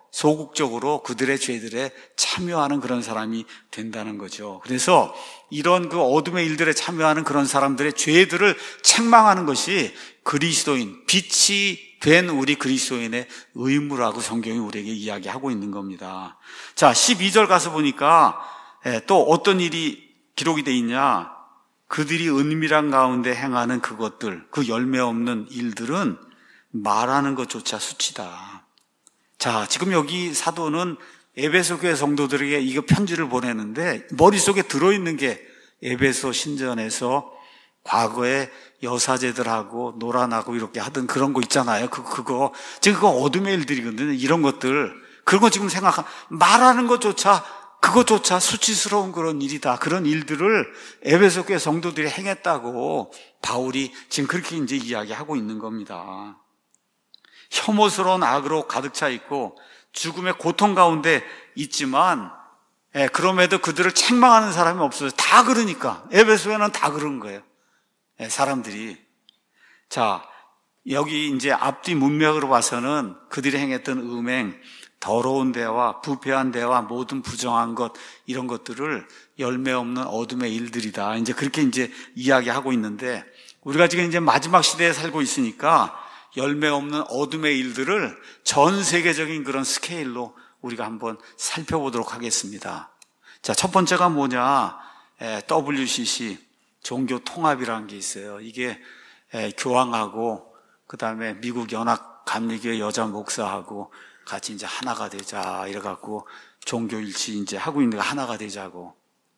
소극적으로 그들의 죄들에 참여하는 그런 사람이 된다는 거죠. 그래서 이런 그 어둠의 일들에 참여하는 그런 사람들의 죄들을 책망하는 것이 그리스도인, 빛이 된 우리 그리스도인의 의무라고 성경이 우리에게 이야기하고 있는 겁니다. 자, 십이 절 가서 보니까 또 어떤 일이 기록이 돼 있냐? 그들이 은밀한 가운데 행하는 그것들, 그 열매 없는 일들은 말하는 것조차 수치다. 자, 지금 여기 사도는 에베소 교회 성도들에게 이거 편지를 보내는데 머릿속에 들어있는 게 에베소 신전에서 과거에 여사제들하고 노란하고 이렇게 하던 그런 거 있잖아요. 그, 그거. 지금 그거 어둠의 일들이거든요. 이런 것들. 그런 거 지금 생각하, 말하는 것조차, 그것조차 수치스러운 그런 일이다. 그런 일들을 에베소 교회 성도들이 행했다고 바울이 지금 그렇게 이제 이야기하고 있는 겁니다. 혐오스러운 악으로 가득 차 있고 죽음의 고통 가운데 있지만, 예, 그럼에도 그들을 책망하는 사람이 없어요. 다 그러니까. 에베소에는 다 그런 거예요. 예, 사람들이. 자, 여기 이제 앞뒤 문맥으로 봐서는 그들이 행했던 음행, 더러운 대화, 부패한 대화, 모든 부정한 것, 이런 것들을 열매 없는 어둠의 일들이다. 이제 그렇게 이제 이야기하고 있는데, 우리가 지금 이제 마지막 시대에 살고 있으니까 열매 없는 어둠의 일들을 전 세계적인 그런 스케일로 우리가 한번 살펴보도록 하겠습니다. 자, 첫 번째가 뭐냐? 에, 더블유씨씨, 종교 통합이라는 게 있어요. 이게 에, 교황하고 그 다음에 미국 연합 감리교회 여자 목사하고 같이 이제 하나가 되자 이래갖고 종교 일치 이제 하고 있는 거 하나가 되자고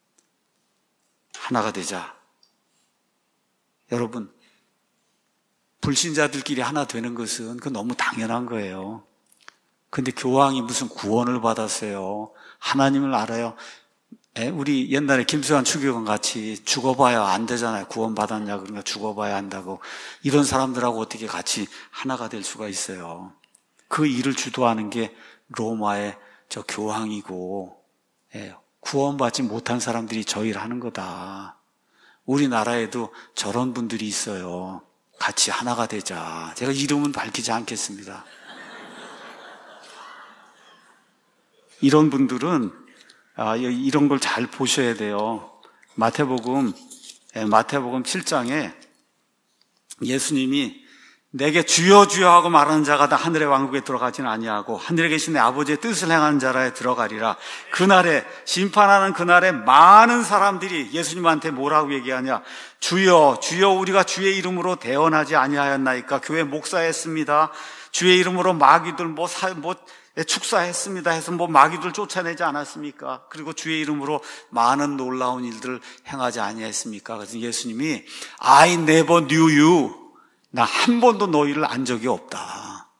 하나가 되자. 여러분, 불신자들끼리 하나 되는 것은 그 너무 당연한 거예요. 근데 교황이 무슨 구원을 받았어요? 하나님을 알아요? 에? 우리 옛날에 김수환 추기관 같이 죽어봐야 안 되잖아요. 구원 받았냐 그러니까 죽어봐야 한다고. 이런 사람들하고 어떻게 같이 하나가 될 수가 있어요? 그 일을 주도하는 게 로마의 저 교황이고, 예, 구원받지 못한 사람들이 저 일을 하는 거다. 우리나라에도 저런 분들이 있어요. 같이 하나가 되자. 제가 이름은 밝히지 않겠습니다. 이런 분들은 아, 이런 걸 잘 보셔야 돼요. 마태복음, 예, 마태복음 칠 장에 예수님이 내게 주여 주여 하고 말하는 자가 다 하늘의 왕국에 들어가지는 아니하고 하늘에 계신 내 아버지의 뜻을 행하는 자라에 들어가리라. 그날에 심판하는 그날에 많은 사람들이 예수님한테 뭐라고 얘기하냐? 주여 주여 우리가 주의 이름으로 대언하지 아니하였나이까? 교회 목사했습니다. 주의 이름으로 마귀들 뭐, 사, 뭐 축사했습니다 해서 뭐 마귀들 쫓아내지 않았습니까? 그리고 주의 이름으로 많은 놀라운 일들을 행하지 아니했습니까? 그래서 예수님이 I never knew you. 나 한 번도 너희를 안 적이 없다.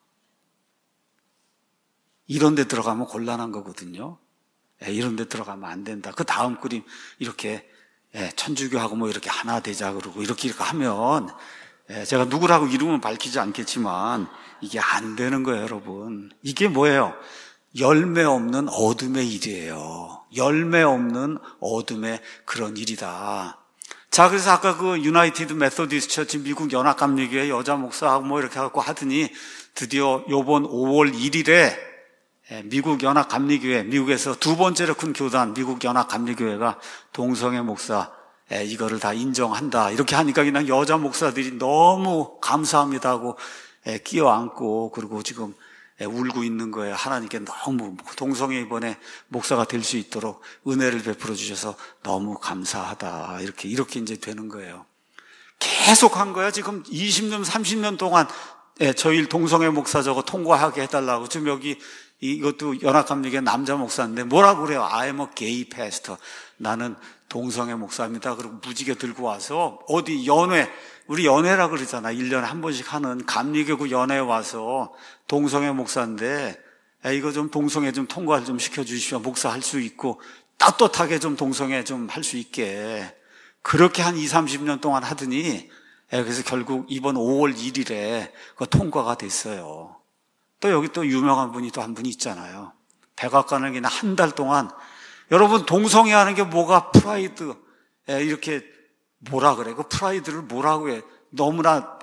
이런 데 들어가면 곤란한 거거든요. 예, 이런 데 들어가면 안 된다. 그 다음 그림 이렇게 예, 천주교하고 뭐 이렇게 하나 되자 그러고 이렇게 이렇게 하면 예, 제가 누구라고 이름은 밝히지 않겠지만 이게 안 되는 거예요, 여러분. 이게 뭐예요? 열매 없는 어둠의 일이에요. 열매 없는 어둠의 그런 일이다. 자, 그래서 아까 그 유나이티드 메소디스트 처치 미국 연합감리교회 여자 목사하고 뭐 이렇게 하고 하더니 드디어 요번 오월 일일에 미국 연합감리교회, 미국에서 두 번째로 큰 교단 미국 연합감리교회가 동성애 목사 이거를 다 인정한다. 이렇게 하니까 그냥 여자 목사들이 너무 감사합니다 하고 끼어안고 그리고 지금 울고 있는 거예요. 하나님께 너무 동성애 이번에 목사가 될 수 있도록 은혜를 베풀어 주셔서 너무 감사하다. 이렇게 이렇게 이제 되는 거예요. 계속 한 거야. 지금 이십 년, 삼십 년 동안 저희 동성애 목사 저거 통과하게 해달라고. 지금 여기 이것도 연합감리교회 남자 목사인데 뭐라고 그래요? I'm a gay pastor. 나는 동성애 목사입니다. 그리고 무지개 들고 와서 어디 연회, 우리 연회라 그러잖아. 일 년에 한 번씩 하는 감리교구 연회에 와서 동성애 목사인데 이거 좀 동성애 좀 통과를 좀 시켜주십시오. 목사 할 수 있고 떳떳하게 좀 동성애 좀 할 수 있게. 그렇게 한 이삼십 년 동안 하더니 그래서 결국 이번 오월 일일에 그 통과가 됐어요. 또 여기 또 유명한 분이 또 한 분이 있잖아요. 백악관을 그냥 한 달 동안 여러분 동성애 하는 게 뭐가 프라이드 이렇게 뭐라 그래? 그 프라이드를 뭐라고 해? 너무나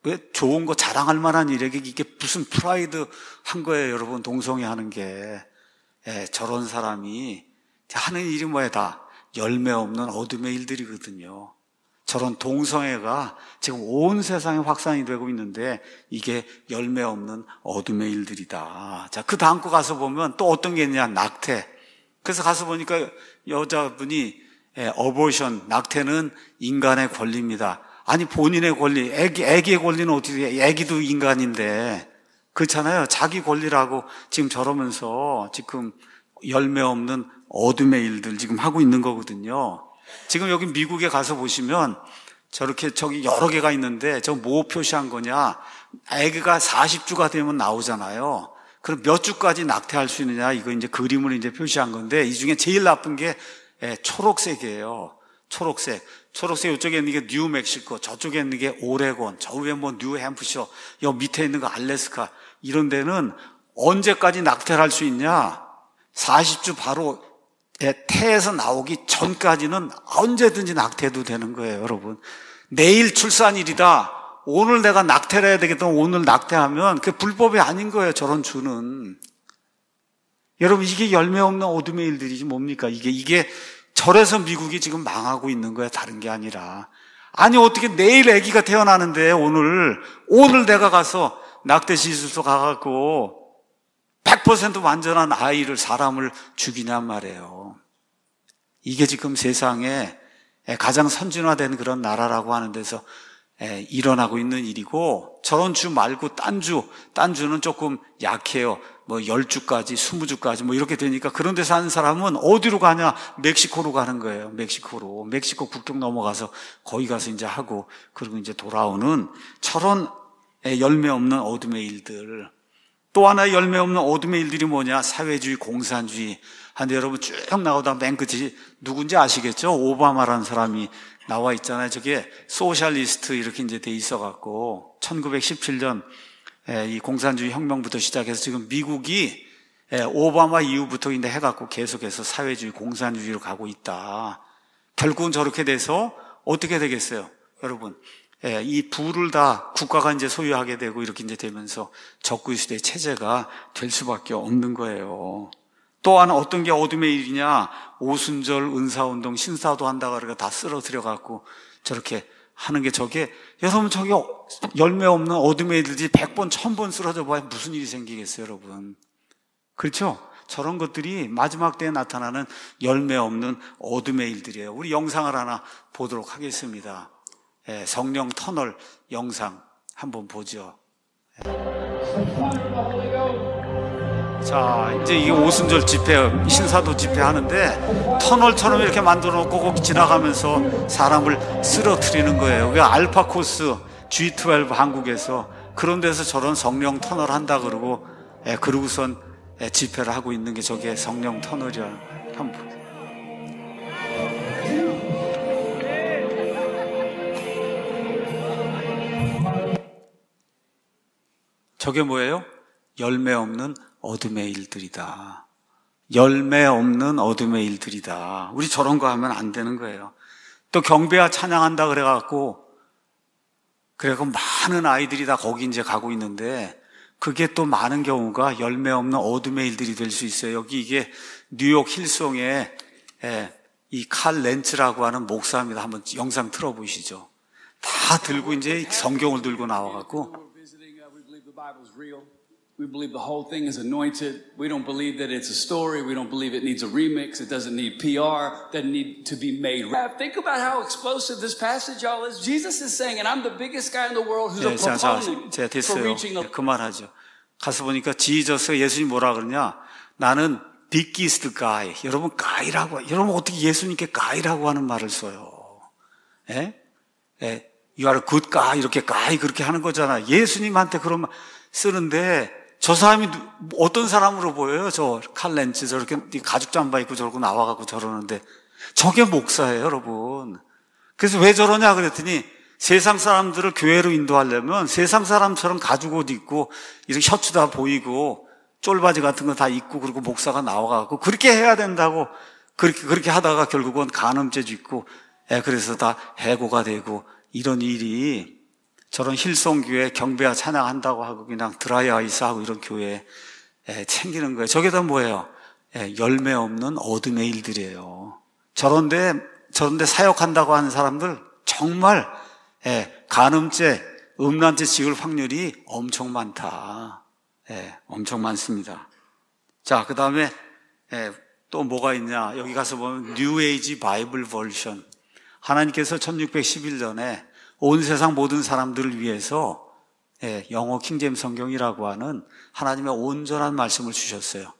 왜 좋은 거 자랑할 만한 일에게 이게 무슨 프라이드 한 거예요, 여러분. 동성애 하는 게. 예, 저런 사람이 하는 일이 뭐야? 다 열매 없는 어둠의 일들이거든요. 저런 동성애가 지금 온 세상에 확산이 되고 있는데 이게 열매 없는 어둠의 일들이다. 자, 그 다음 거 가서 보면 또 어떤 게 있냐? 낙태. 그래서 가서 보니까 여자분이 예, 어보션, 낙태는 인간의 권리입니다. 아니, 본인의 권리, 애기, 애기의 권리는 어떻게 해? 애기도 인간인데. 그렇잖아요. 자기 권리라고 지금 저러면서 지금 열매 없는 어둠의 일들 지금 하고 있는 거거든요. 지금 여기 미국에 가서 보시면 저렇게 저기 여러 개가 있는데 저 뭐 표시한 거냐? 애기가 사십 주가 되면 나오잖아요. 그럼 몇 주까지 낙태할 수 있느냐? 이거 이제 그림을 이제 표시한 건데 이 중에 제일 나쁜 게 초록색이에요. 초록색. 초록색 이쪽에 있는 게 뉴멕시코, 저쪽에 있는 게 오레곤, 저 위에 뭐 뉴햄프셔, 여 밑에 있는 거 알래스카. 이런 데는 언제까지 낙태를 할 수 있냐? 사십 주 바로 태에서 나오기 전까지는 언제든지 낙태도 되는 거예요, 여러분. 내일 출산일이다. 오늘 내가 낙태를 해야 되겠다. 오늘 낙태하면 그게 불법이 아닌 거예요, 저런 주는. 여러분, 이게 열매 없는 어둠의 일들이지 뭡니까? 이게, 이게 절에서 미국이 지금 망하고 있는 거야, 다른 게 아니라. 아니, 어떻게 내일 아기가 태어나는데 오늘, 오늘 내가 가서 낙태 시술소 가갖고 백 퍼센트 완전한 아이를, 사람을 죽이냔 말이에요. 이게 지금 세상에 가장 선진화된 그런 나라라고 하는 데서 일어나고 있는 일이고, 저런 주 말고 딴 주, 딴 주는 조금 약해요. 뭐 열 주까지, 스무 주까지 뭐 이렇게 되니까 그런 데 사는 사람은 어디로 가냐? 멕시코로 가는 거예요. 멕시코로. 멕시코 국경 넘어가서 거기 가서 이제 하고, 그리고 이제 돌아오는 저런 열매 없는 어둠의 일들. 또 하나의 열매 없는 어둠의 일들이 뭐냐? 사회주의, 공산주의. 한데 여러분 쭉 나오다 맨 끝이 누군지 아시겠죠? 오바마라는 사람이 나와 있잖아요. 저게 소셜리스트 이렇게 이제 돼 있어갖고 천구백십칠 년 이 공산주의 혁명부터 시작해서 지금 미국이 오바마 이후부터 이제 해갖고 계속해서 사회주의, 공산주의로 가고 있다. 결국은 저렇게 돼서 어떻게 되겠어요, 여러분? 이 부를 다 국가가 이제 소유하게 되고 이렇게 이제 되면서 적구의 시대 체제가 될 수밖에 없는 거예요. 또한 어떤 게 어둠의 일이냐? 오순절, 은사운동, 신사도 한다고 그러니까 다 쓰러뜨려 갖고 저렇게 하는 게 저게, 여러분 저게 열매 없는 어둠의 일들이 백 번, 천 번 쓰러져 봐야 무슨 일이 생기겠어요, 여러분. 그렇죠? 저런 것들이 마지막 때에 나타나는 열매 없는 어둠의 일들이에요. 우리 영상을 하나 보도록 하겠습니다. 예, 성령 터널 영상 한번 보죠. 자, 이제 이게 오순절 집회, 신사도 집회 하는데 터널처럼 이렇게 만들어 놓고 거기 지나가면서 사람을 쓰러뜨리는 거예요. 그게 알파 코스 지 십이 한국에서 그런 데서 저런 성령 터널 한다 그러고, 예, 그러고선 예, 집회를 하고 있는 게 저게 성령 터널이야. 한번 보세요. 저게 뭐예요? 열매 없는 어둠의 일들이다. 열매 없는 어둠의 일들이다. 우리 저런 거 하면 안 되는 거예요. 또 경배와 찬양한다 그래갖고, 그래갖고 많은 아이들이 다 거기 이제 가고 있는데, 그게 또 많은 경우가 열매 없는 어둠의 일들이 될 수 있어요. 여기 이게 뉴욕 힐송에 이 칼 렌츠라고 하는 목사입니다. 한번 영상 틀어보시죠. 다 들고 이제 성경을 들고 나와갖고, We believe the whole thing is anointed. We don't believe that it's a story. We don't believe it needs a remix. It doesn't need P R. It doesn't need to be made. Think about how explosive this passage all is. Jesus is saying, and I'm the biggest guy in the world who's 네, a 자, 자, proponent 자, 됐어요. for reaching a... 네, 그만하죠. 가서 보니까 지저스 예수님 뭐라 그러냐? 나는 biggest guy. 여러분 가이라고, 여러분 어떻게 예수님께 가이라고 하는 말을 써요? 예? 예. You are a good guy. 이렇게 가이 그렇게 하는 거잖아. 예수님한테 그런 말 쓰는데, 저 사람이 어떤 사람으로 보여요? 저 칼렌츠 저렇게 가죽 잠바 입고 저러고 나와갖고 저러는데 저게 목사예요, 여러분. 그래서 왜 저러냐 그랬더니 세상 사람들을 교회로 인도하려면 세상 사람처럼 가죽 옷 입고 이렇게 셔츠 다 보이고 쫄바지 같은 거 다 입고 그리고 목사가 나와갖고 그렇게 해야 된다고 그렇게 그렇게 하다가 결국은 간음죄 짓고 예, 그래서 다 해고가 되고 이런 일이 저런 힐송교회 경배와 찬양한다고 하고 그냥 드라이아이스 하고 이런 교회에 챙기는 거예요. 저게 다 뭐예요? 열매 없는 어둠의 일들이에요. 저런데 저런데 사역한다고 하는 사람들 정말 간음죄, 음란죄 지을 확률이 엄청 많다. 엄청 많습니다. 자, 그 다음에 또 뭐가 있냐? 여기 가서 보면 뉴 에이지 바이블 버전. 하나님께서 천육백십일 년에 온 세상 모든 사람들을 위해서 영어 킹제임스 성경이라고 하는 하나님의 온전한 말씀을 주셨어요.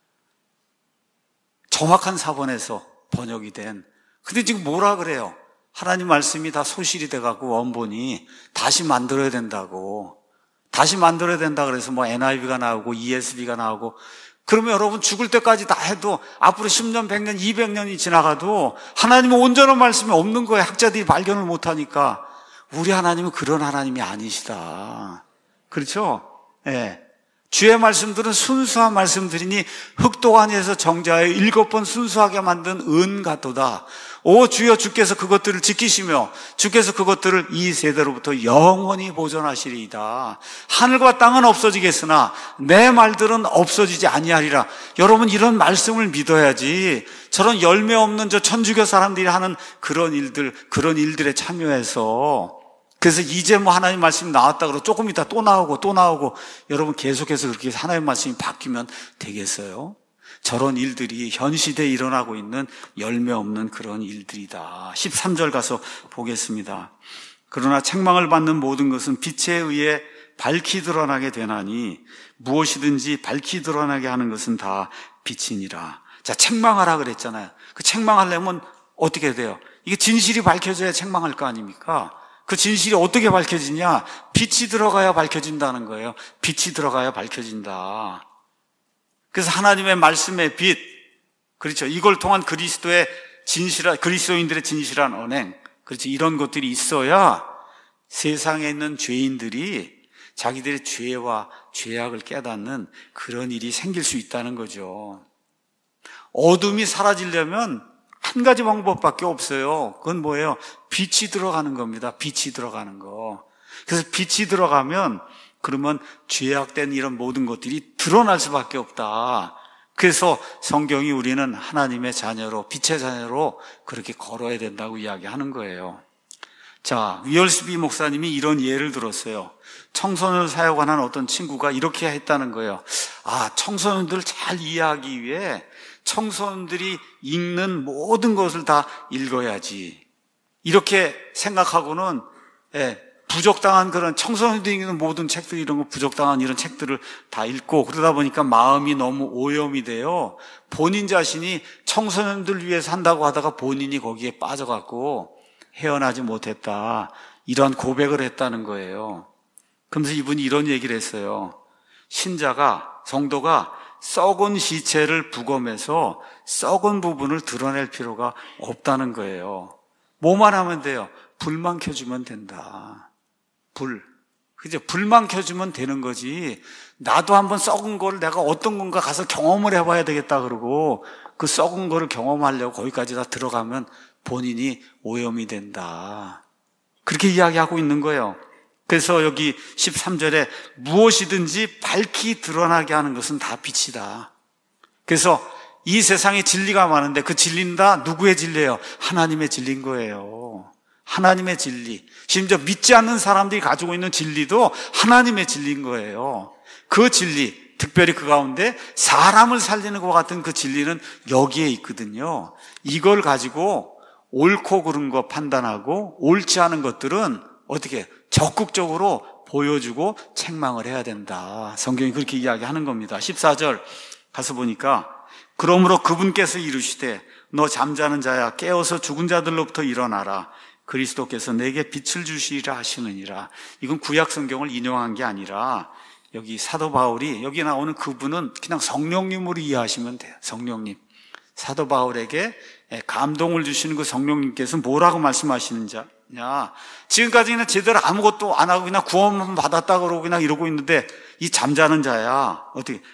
정확한 사본에서 번역이 된. 근데 지금 뭐라 그래요? 하나님 말씀이 다 소실이 돼갖고 원본이 다시 만들어야 된다고. 다시 만들어야 된다 그래서 뭐 엔아이브이가 나오고 이에스비가 나오고. 그러면 여러분 죽을 때까지 다 해도 앞으로 십 년, 백 년, 이백 년이 지나가도 하나님은 온전한 말씀이 없는 거예요. 학자들이 발견을 못하니까. 우리 하나님은 그런 하나님이 아니시다. 그렇죠? 예. 네. 주의 말씀들은 순수한 말씀들이니 흑도가니에서 정자에 일곱 번 순수하게 만든 은 같도다. 오 주여 주께서 그것들을 지키시며 주께서 그것들을 이 세대로부터 영원히 보존하시리이다. 하늘과 땅은 없어지겠으나 내 말들은 없어지지 아니하리라. 여러분 이런 말씀을 믿어야지 저런 열매 없는 저 천주교 사람들이 하는 그런 일들 그런 일들에 참여해서 그래서 이제 뭐 하나님 말씀이 나왔다 그러고 조금 이따 또 나오고 또 나오고 여러분 계속해서 그렇게 하나님 말씀이 바뀌면 되겠어요? 저런 일들이 현 시대에 일어나고 있는 열매 없는 그런 일들이다. 십삼 절 가서 보겠습니다. 그러나 책망을 받는 모든 것은 빛에 의해 밝히 드러나게 되나니 무엇이든지 밝히 드러나게 하는 것은 다 빛이니라. 자, 책망하라 그랬잖아요. 그 책망하려면 어떻게 돼요? 이게 진실이 밝혀져야 책망할 거 아닙니까? 그 진실이 어떻게 밝혀지냐? 빛이 들어가야 밝혀진다는 거예요. 빛이 들어가야 밝혀진다. 그래서 하나님의 말씀의 빛, 그렇죠. 이걸 통한 그리스도의 진실한, 그리스도인들의 진실한 언행, 그렇죠. 이런 것들이 있어야 세상에 있는 죄인들이 자기들의 죄와 죄악을 깨닫는 그런 일이 생길 수 있다는 거죠. 어둠이 사라지려면 한 가지 방법밖에 없어요. 그건 뭐예요? 빛이 들어가는 겁니다. 빛이 들어가는 거. 그래서 빛이 들어가면 그러면 죄악된 이런 모든 것들이 드러날 수밖에 없다. 그래서 성경이 우리는 하나님의 자녀로, 빛의 자녀로 그렇게 걸어야 된다고 이야기하는 거예요. 자, 위얼스비 목사님이 이런 예를 들었어요. 청소년을 사역하는 어떤 친구가 이렇게 했다는 거예요. 아, 청소년들을 잘 이해하기 위해 청소년들이 읽는 모든 것을 다 읽어야지. 이렇게 생각하고는 예, 부적당한 그런 청소년들이 읽는 모든 책들 이런 거 부적당한 이런 책들을 다 읽고 그러다 보니까 마음이 너무 오염이 돼요. 본인 자신이 청소년들 위해서 한다고 하다가 본인이 거기에 빠져갖고 헤어나지 못했다. 이런 고백을 했다는 거예요. 그러면서 이분이 이런 얘기를 했어요. 신자가, 성도가 썩은 시체를 부검해서 썩은 부분을 드러낼 필요가 없다는 거예요. 뭐만 하면 돼요? 불만 켜주면 된다. 불. 그죠? 불만 켜주면 되는 거지. 나도 한번 썩은 거를 내가 어떤 건가 가서 경험을 해봐야 되겠다 그러고 그 썩은 거를 경험하려고 거기까지 다 들어가면 본인이 오염이 된다. 그렇게 이야기하고 있는 거예요. 그래서 여기 십삼 절에 무엇이든지 밝히 드러나게 하는 것은 다 빛이다. 그래서 이 세상에 진리가 많은데 그 진리는 다 누구의 진리예요? 하나님의 진리인 거예요. 하나님의 진리. 심지어 믿지 않는 사람들이 가지고 있는 진리도 하나님의 진리인 거예요. 그 진리, 특별히 그 가운데 사람을 살리는 것 같은 그 진리는 여기에 있거든요. 이걸 가지고 옳고 그른 거 판단하고 옳지 않은 것들은 어떻게 적극적으로 보여주고 책망을 해야 된다. 성경이 그렇게 이야기하는 겁니다. 십사 절 가서 보니까 그러므로 그분께서 이르시되 너 잠자는 자야 깨어서 죽은 자들로부터 일어나라. 그리스도께서 내게 빛을 주시리라 하시느니라. 이건 구약 성경을 인용한 게 아니라 여기 사도 바울이 여기 나오는 그분은 그냥 성령님으로 이해하시면 돼요. 성령님. 사도 바울에게 감동을 주시는 그 성령님께서 뭐라고 말씀하시는지 냐 지금까지는 제대로 아무것도 안 하고 그냥 구원만 받았다 그러고 그냥 이러고 있는데 이 잠자는 자야 어떻게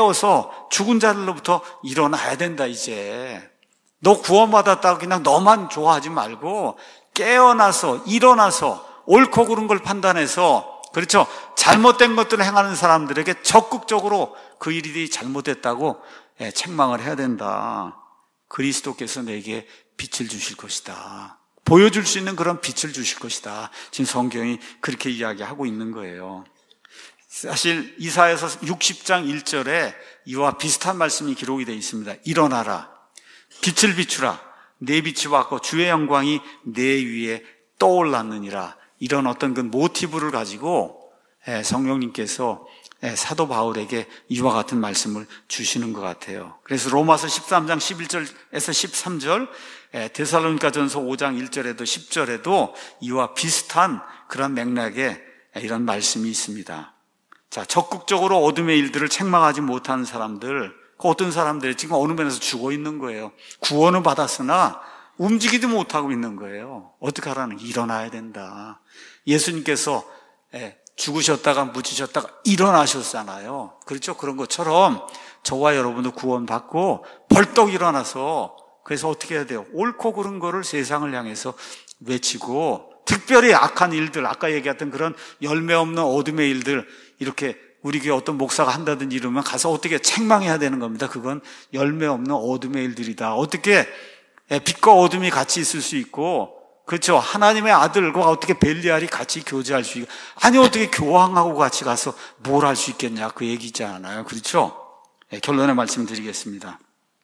깨어서 죽은 자들로부터 일어나야 된다. 이제 너 구원받았다고 그냥 너만 좋아하지 말고 깨어나서 일어나서 옳고 그른 걸 판단해서, 그렇죠, 잘못된 것들을 행하는 사람들에게 적극적으로 그 일이 잘못됐다고 책망을 해야 된다. 그리스도께서 내게 빛을 주실 것이다. 보여줄 수 있는 그런 빛을 주실 것이다. 지금 성경이 그렇게 이야기하고 있는 거예요. 사실 이사야서 육십 장 일 절에 이와 비슷한 말씀이 기록이 되어 있습니다. 일어나라, 빛을 비추라, 내 빛이 왔고 주의 영광이 내 위에 떠올랐느니라. 이런 어떤 그 모티브를 가지고 성령님께서 사도 바울에게 이와 같은 말씀을 주시는 것 같아요. 그래서 로마서 십삼 장 십일 절에서 십삼 절, 데살로니가전서 오 장 일 절에도 십 절에도 이와 비슷한 그런 맥락의 이런 말씀이 있습니다. 자, 적극적으로 어둠의 일들을 책망하지 못하는 사람들, 그 어떤 사람들이 지금 어느 면에서 죽어 있는 거예요. 구원은 받았으나 움직이지 못하고 있는 거예요. 어떻게 하라는? 일어나야 된다. 예수님께서 죽으셨다가 묻히셨다가 일어나셨잖아요. 그렇죠? 그런 것처럼 저와 여러분도 구원받고 벌떡 일어나서, 그래서 어떻게 해야 돼요? 옳고 그른 거를 세상을 향해서 외치고, 특별히 악한 일들, 아까 얘기했던 그런 열매 없는 어둠의 일들, 이렇게 우리 교회 어떤 목사가 한다든지 이러면 가서 어떻게 책망해야 되는 겁니다. 그건 열매 없는 어둠의 일들이다. 어떻게 빛과 어둠이 같이 있을 수 있고, 그렇죠, 하나님의 아들과 어떻게 벨리알이 같이 교제할 수 있고, 아니 어떻게 교황하고 같이 가서 뭘 할 수 있겠냐, 그 얘기잖아요. 그렇죠? 네, 결론의 말씀 드리겠습니다.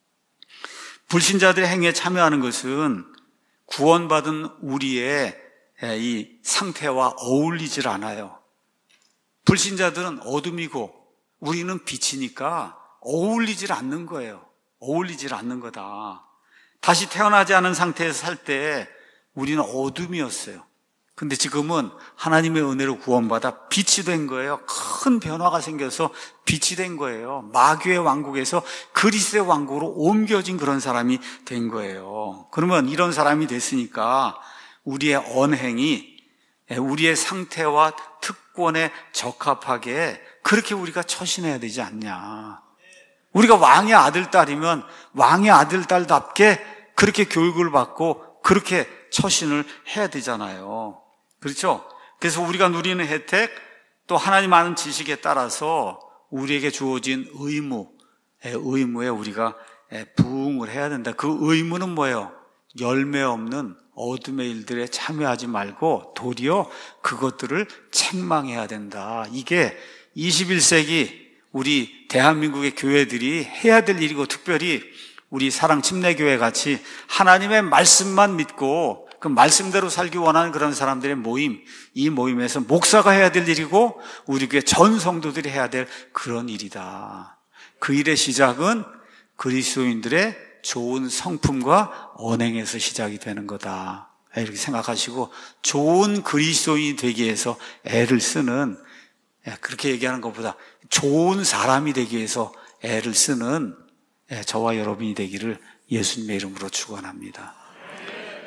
불신자들의 행위에 참여하는 것은 구원받은 우리의 이 상태와 어울리질 않아요. 불신자들은 어둠이고 우리는 빛이니까 어울리질 않는 거예요. 어울리질 않는 거다. 다시 태어나지 않은 상태에서 살 때 우리는 어둠이었어요. 근데 지금은 하나님의 은혜로 구원받아 빛이 된 거예요. 큰 변화가 생겨서 빛이 된 거예요. 마귀의 왕국에서 그리스도의 왕국으로 옮겨진 그런 사람이 된 거예요. 그러면 이런 사람이 됐으니까 우리의 언행이 우리의 상태와 특권에 적합하게 그렇게 우리가 처신해야 되지 않냐. 우리가 왕의 아들, 딸이면 왕의 아들, 딸답게 그렇게 교육을 받고 그렇게 처신을 해야 되잖아요. 그렇죠? 그래서 우리가 누리는 혜택, 또 하나님 아는 지식에 따라서 우리에게 주어진 의무, 의무에 우리가 부응을 해야 된다. 그 의무는 뭐예요? 열매 없는 어둠의 일들에 참여하지 말고 도리어 그것들을 책망해야 된다. 이게 이십일 세기 우리 대한민국의 교회들이 해야 될 일이고, 특별히 우리 사랑 침례교회 같이 하나님의 말씀만 믿고 그 말씀대로 살기 원하는 그런 사람들의 모임, 이 모임에서 목사가 해야 될 일이고 우리 교회 전 성도들이 해야 될 그런 일이다. 그 일의 시작은 그리스도인들의 좋은 성품과 언행에서 시작이 되는 거다. 이렇게 생각하시고 좋은 그리스도인이 되기 위해서 애를 쓰는, 그렇게 얘기하는 것보다 좋은 사람이 되기 위해서 애를 쓰는 저와 여러분이 되기를 예수님의 이름으로 축원합니다.